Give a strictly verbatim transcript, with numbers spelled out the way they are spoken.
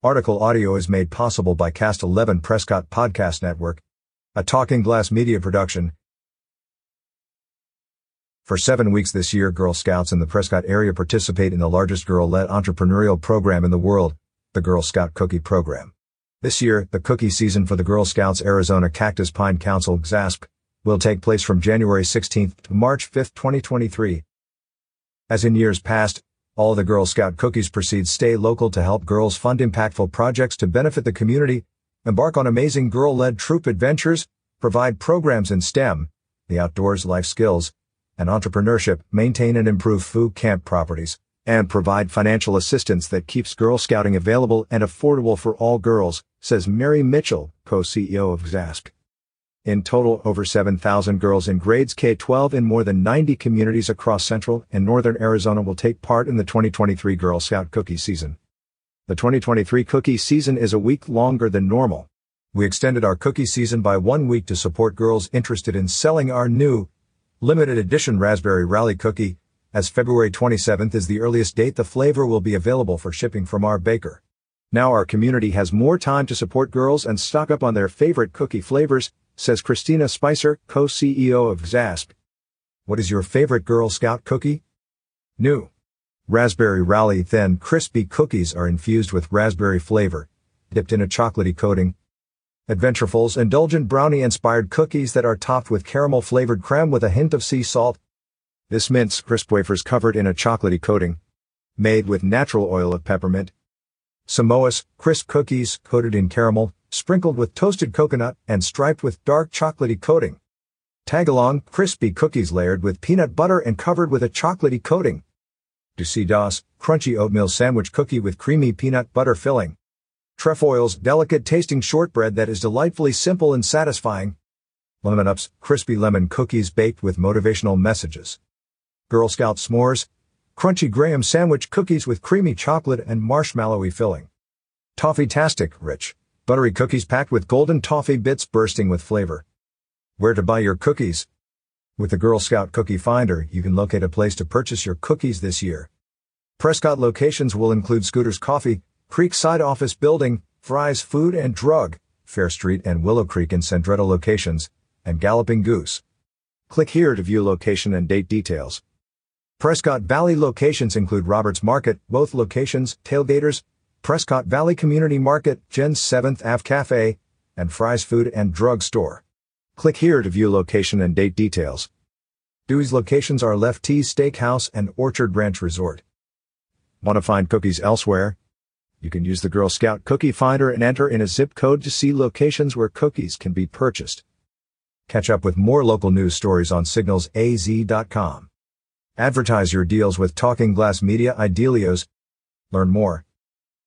Article audio is made possible by Cast eleven Prescott Podcast Network, a Talking Glass media production. For seven weeks this year, Girl Scouts in the Prescott area participate in the largest girl-led entrepreneurial program in the world, the Girl Scout Cookie Program. This year, the cookie season for the Girl Scouts Arizona Cactus Pine Council (G S A S P) will take place from January sixteenth to March fifth, twenty twenty-three. As in years past, all the Girl Scout cookies proceeds stay local to help girls fund impactful projects to benefit the community, embark on amazing girl-led troop adventures, provide programs in STEM, the outdoors, life skills, and entrepreneurship, maintain and improve food camp properties, and provide financial assistance that keeps Girl Scouting available and affordable for all girls, says Mary Mitchell, co-C E O of G S A S P. In total, over seven thousand girls in grades K through twelve in more than ninety communities across central and northern Arizona will take part in the twenty twenty-three Girl Scout cookie season. The twenty twenty-three cookie season is a week longer than normal. We extended our cookie season by one week to support girls interested in selling our new, limited edition Raspberry Rally cookie, as February twenty-seventh is the earliest date the flavor will be available for shipping from our baker. Now our community has more time to support girls and stock up on their favorite cookie flavors, says Christina Spicer, co-C E O of G S A S P. What is your favorite Girl Scout cookie? New Raspberry Rally Thin Crispy cookies are infused with raspberry flavor, dipped in a chocolatey coating. Adventurefuls indulgent brownie-inspired cookies that are topped with caramel-flavored creme with a hint of sea salt. This mints crisp wafers covered in a chocolatey coating, made with natural oil of peppermint. Samoas, crisp cookies coated in caramel, sprinkled with toasted coconut and striped with dark chocolatey coating. Tagalong, crispy cookies layered with peanut butter and covered with a chocolatey coating. Dusi Das, crunchy oatmeal sandwich cookie with creamy peanut butter filling. Trefoil's, delicate tasting shortbread that is delightfully simple and satisfying. Lemon Ups, crispy lemon cookies baked with motivational messages. Girl Scout S'mores, crunchy graham sandwich cookies with creamy chocolate and marshmallowy filling. Toffee-tastic, rich, buttery cookies packed with golden toffee bits bursting with flavor. Where to buy your cookies? With the Girl Scout Cookie Finder, you can locate a place to purchase your cookies this year. Prescott locations will include Scooters Coffee, Creekside Office Building, Fry's Food and Drug, Fair Street and Willow Creek and Sandretta locations, and Galloping Goose. Click here to view location and date details. Prescott Valley locations include Roberts Market, both locations, Tailgaters, Prescott Valley Community Market, Jen's seventh Avenue Cafe, and Fry's Food and Drug Store. Click here to view location and date details. Dewey's locations are Lefty's Steakhouse and Orchard Ranch Resort. Want to find cookies elsewhere? You can use the Girl Scout Cookie Finder and enter in a zip code to see locations where cookies can be purchased. Catch up with more local news stories on signals A Z dot com. Advertise your deals with Talking Glass Media Idealios. Learn more